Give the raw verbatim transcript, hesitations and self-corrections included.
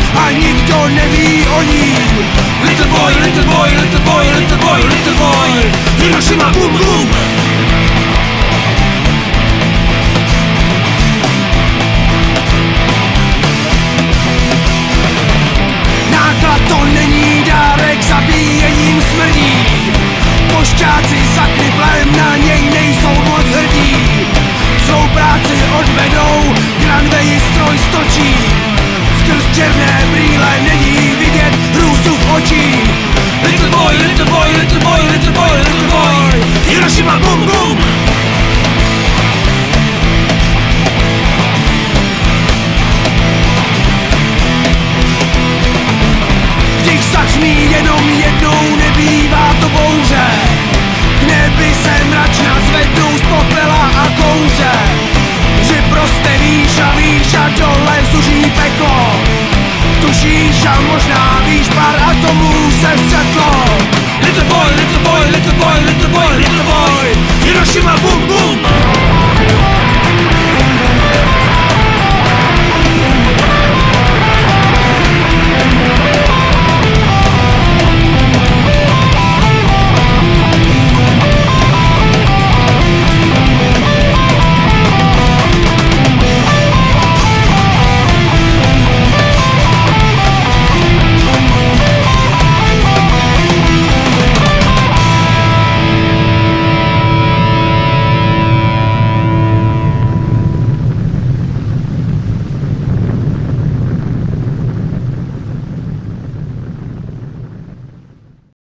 a nikdo neví o ní. Little boy, little boy, little boy, little boy, little boy, Hiroshima boom boom. Náklad to není dárek, zabíjením smrdí. Pošťáci za kriplem na něj nejsou moc hrdí. Svou práci odvedou, Granvey stroj stočí. Skrz černé brýle není vidět hrůzu v očích. Little boy, little boy, little boy, little boy, little boy, Hiroshima boom boom. Když zahří jenom jednou, nebývá to bouře. K nebi se mračna zvednou z popela a kouře. Že prostě víš a víš a dole zuří peklo. Tušíš a možná víš, pár atomů se vstřetlo. Little boy, little boy, little boy, little boy, little boy, Hiroshima